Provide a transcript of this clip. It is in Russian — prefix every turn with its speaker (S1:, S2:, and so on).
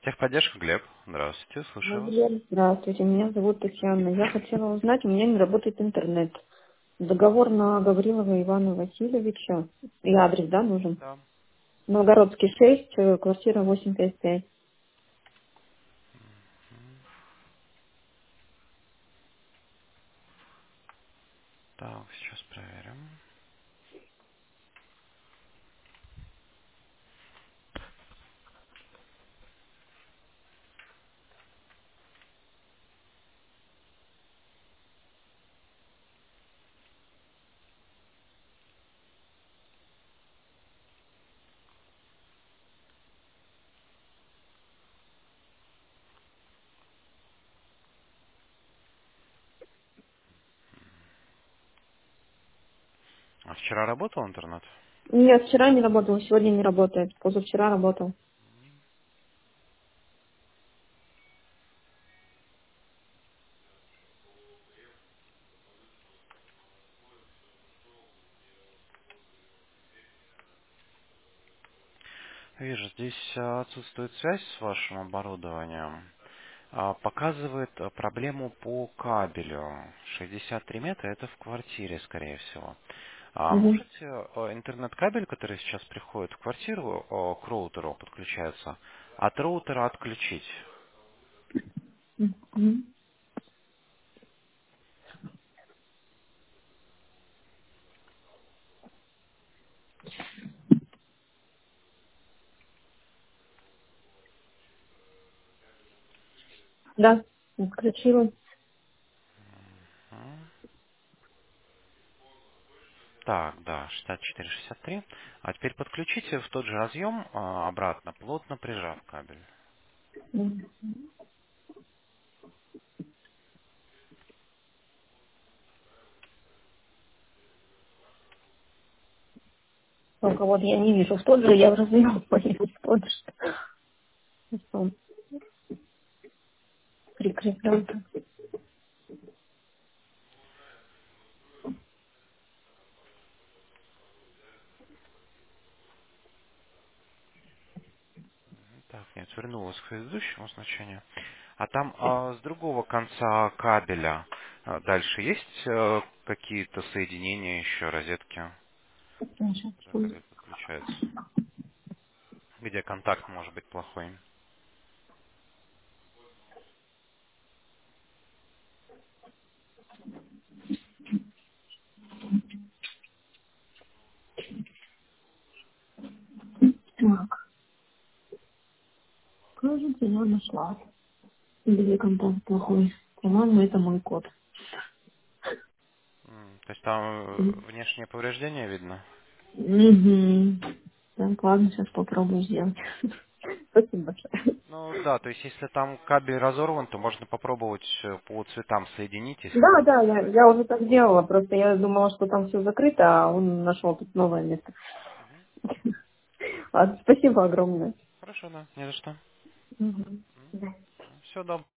S1: Техподдержка, Глеб. Здравствуйте, слушаю вас.
S2: Здравствуйте, меня зовут Татьяна. Я хотела узнать, у меня не работает интернет. Договор на Гаврилова Ивана Васильевича. И адрес, да, нужен?
S1: Да.
S2: Новгородский 6, квартира 855.
S1: Так, сейчас проверим. А вчера работал интернет?
S2: Нет, вчера не работал, сегодня не работает. Позавчера работал.
S1: Вижу, здесь отсутствует связь с вашим оборудованием. Показывает проблему по кабелю. 63 метра это в квартире, скорее всего. А
S2: Мгм.
S1: можете интернет-кабель, который сейчас приходит в квартиру, к роутеру подключается, от роутера отключить?
S2: Мгм. Да, отключила.
S1: М. Так, да, 64-63. А теперь подключите в тот же разъем обратно, плотно прижав кабель.
S2: Мгм. Только вот я не вижу, в тот же я развела, в тот же. Что он прикреплен.
S1: Так, нет, вернулась к предыдущему значению. А там с другого конца кабеля дальше есть какие-то соединения еще, розетки,
S2: Сейчас,
S1: куда
S2: секунду.
S1: кабель подключается? Где контакт может быть плохой?
S2: Так, кажется, я нашла. Где контакт плохой? По-моему, это мой код.
S1: То есть там
S2: Угу.
S1: внешнее повреждение видно?
S2: Так, ладно, сейчас попробую сделать. Спасибо большое.
S1: Ну да, то есть если там кабель разорван, то можно попробовать по цветам соединить, если
S2: Да,
S1: там
S2: да,
S1: есть
S2: я
S1: разница.
S2: уже так делала, просто я думала, что там все закрыто, а он нашел тут новое место. Ладно, спасибо огромное.
S1: Хорошо, да, не за что.
S2: Мгм. Да.
S1: Все, добро.